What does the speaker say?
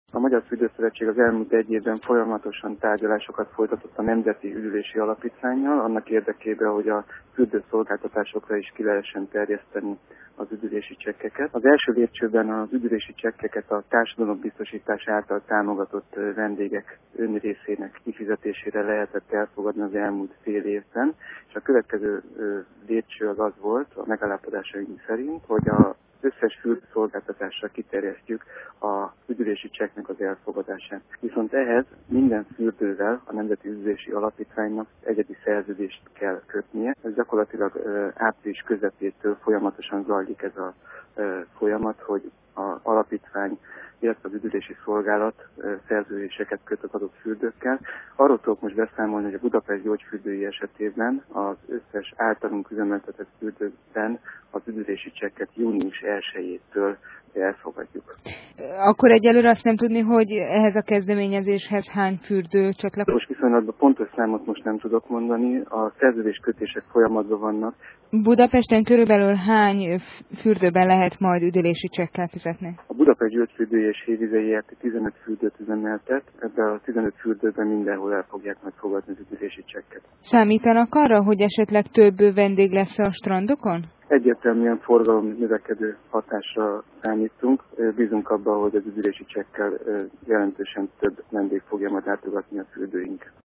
A Magyar Fürdőszövetség az elmúlt egy évben folyamatosan tárgyalásokat folytatott a Nemzeti Üdülési Alapítvánnyal, annak érdekében, hogy a fürdőszolgáltatásokra is ki lehessen terjeszteni az üdülési csekkeket. Az első lépcsőben az üdülési csekkeket a társadalombiztosítás által támogatott vendégek önrészének kifizetésére lehetett elfogadni az elmúlt fél évben, és a következő lépcső az volt, a megállapodásaink szerint, hogy az összes fürdőszolgáltatásra kiterjesztjük a üdülési csekknek az elfogadását. Viszont ehhez minden fürdővel a Nemzeti Üdülési Alapítványnak egyedi szerződést kell kötnie. Ez gyakorlatilag április közepétől folyamatosan zajlik ez a folyamat, hogy az alapítvány, illetve az üdülési szolgálat szerződéseket köt az adott fürdőkkel. Arról tudok most beszámolni, hogy a Budapest gyógyfürdői esetében az összes általunk üzemeltetett fürdőkben az üdülési csekket június 1-től elfogadjuk. Akkor egyelőre azt nem tudni, hogy ehhez a kezdeményezéshez hány fürdő csatlakozik? Most viszonylatban pontos számot most nem tudok mondani, a szerződéskötések folyamatban vannak. Budapesten körülbelül hány fürdőben lehet majd üdülési csekkel fizetni? A Budapest gyógyfürdői és Hévizei Rt. 15 fürdőt üzemeltet, ebben a 15 fürdőben mindenhol el fogják majd fogadni az üdülési csekket. Számítanak arra, hogy esetleg több vendég lesz a strandokon? Egyértelműen forgalom növekedő hatásra számítunk. Bízunk abban, hogy az üdülési csekkel jelentősen több vendég fogja majd látogatni a fürdőink.